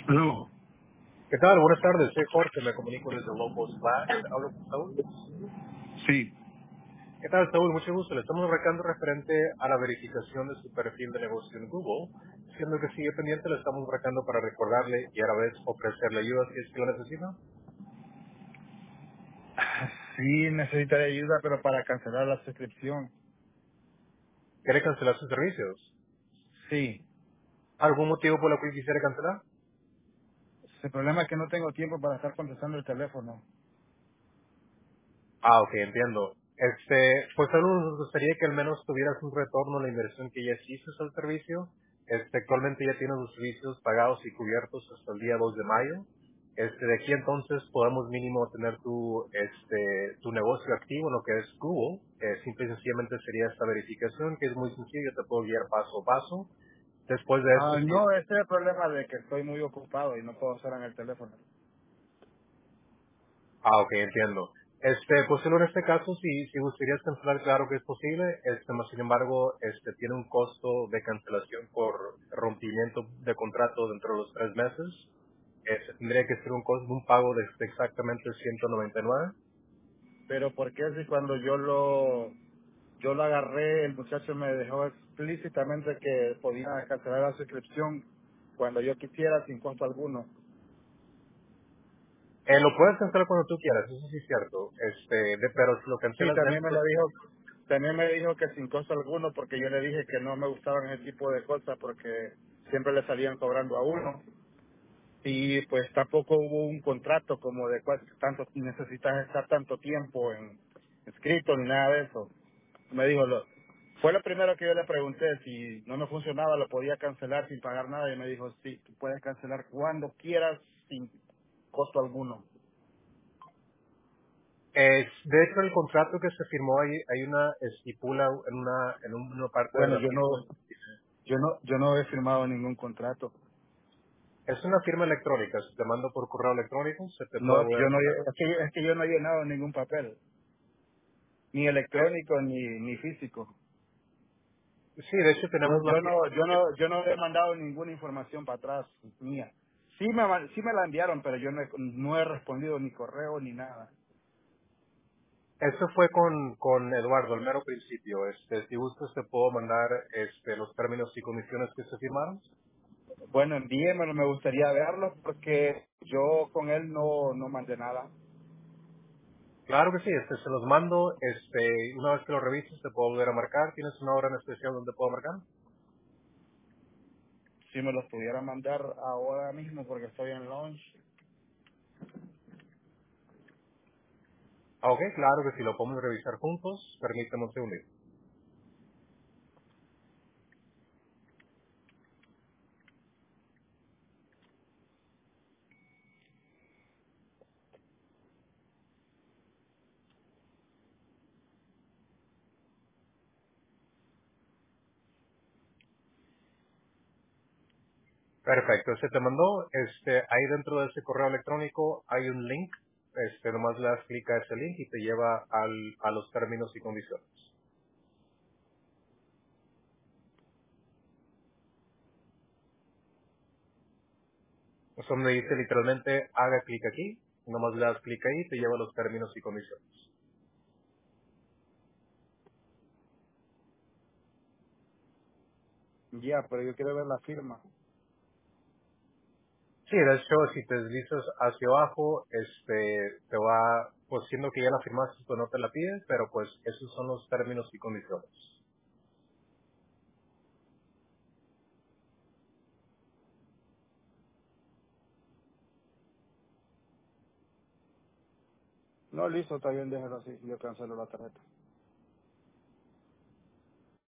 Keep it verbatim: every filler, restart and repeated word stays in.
No, ¿Qué tal? Buenas tardes, soy Jorge, me comunico desde Lobos Flash. Hablo con Saúl. sí. ¿Qué tal, Saúl? Mucho gusto. Le estamos marcando referente a la verificación de su perfil de negocio en Google. Siendo que sigue pendiente, le estamos marcando para recordarle y a la vez ofrecerle ayuda si es que lo necesita. Sí, necesitaré ayuda, pero para cancelar la suscripción. ¿Quiere cancelar sus servicios? Sí. ¿Algún motivo por el cual quisiera cancelar? El problema es que no tengo tiempo para estar contestando el teléfono. Ah, ok, entiendo. Este, pues solo nos gustaría que al menos tuvieras un retorno a la inversión que ya hiciste al servicio. Este, actualmente ya tienes los servicios pagados y cubiertos hasta el día dos de mayo. Este, de aquí entonces podemos mínimo tener tu, este, tu negocio activo en lo que es Google. Eh, simple y sencillamente sería esta verificación que es muy sencillo, te puedo guiar paso a paso. Después de esto, Ah, sí. no, ese es el problema de que estoy muy ocupado y no puedo estar en el teléfono. Ah, ok, entiendo. Este, pues solo en este caso, si, si gustarías cancelar, claro que es posible. Este, más sin embargo, este, tiene un costo de cancelación por rompimiento de contrato dentro de los tres meses. Este, tendría que ser un costo, un pago de de exactamente ciento noventa y nueve. Pero ¿por qué si cuando yo lo yo lo agarré, el muchacho me dejó explícitamente que podía cancelar la suscripción cuando yo quisiera sin costo alguno? Eh, lo puedes cancelar cuando tú quieras, eso sí es cierto. Este, de- pero si lo Sí, cancelas también me dentro lo de... dijo, también me dijo que sin costo alguno, porque yo le dije que no me gustaban ese tipo de cosas porque siempre le salían cobrando a uno. Y pues tampoco hubo un contrato como de cuál tanto necesitas estar tanto tiempo en escrito ni nada de eso. Me dijo, lo, fue lo primero que yo le pregunté, si no me funcionaba lo podía cancelar sin pagar nada, y me dijo, sí, tú puedes cancelar cuando quieras sin costo alguno. Eh, de hecho, el contrato que se firmó ahí, hay una estipula en una, en una parte de Bueno, la yo firma. no, yo no, yo no he firmado ningún contrato. Es una firma electrónica, si te mando por correo electrónico, se te No, puede volver yo a no, mandar. es que, es que yo no he llenado ningún papel, ni Eh, electrónico ni, ni físico. Sí, de hecho Yo, tenemos la yo firma. no, yo no, yo no he mandado ninguna información para atrás mía. Sí me, ma- sí me la enviaron, pero yo no he, no he respondido ni correo ni nada. Eso fue con, con Eduardo, el mero principio. Este, si gustas te puedo mandar este, los términos y condiciones que se firmaron. Bueno, envíemelo, me gustaría verlo porque yo con él no, no mandé nada. Claro que sí, este, se los mando. Este, una vez que lo revises te puedo volver a marcar. ¿Tienes una hora en especial donde puedo marcar? Si me los pudiera mandar ahora mismo porque estoy en lunch. Ah, ok, claro que sí, lo podemos revisar juntos. Permítame un segundo. Perfecto, se te mandó, este, ahí dentro de ese correo electrónico hay un link, este, nomás le das clic a ese link y te lleva al, a los términos y condiciones. Eso me dice literalmente, haga clic aquí, nomás le das clic ahí y te lleva a los términos y condiciones. Ya, pero yo quiero ver la firma. Sí, de hecho, si te deslizas hacia abajo, este, te va, pues siendo que ya la firmaste, pues no te la pide, pero pues esos son los términos y condiciones. No, listo, está bien, déjalo así. Yo cancelo la tarjeta.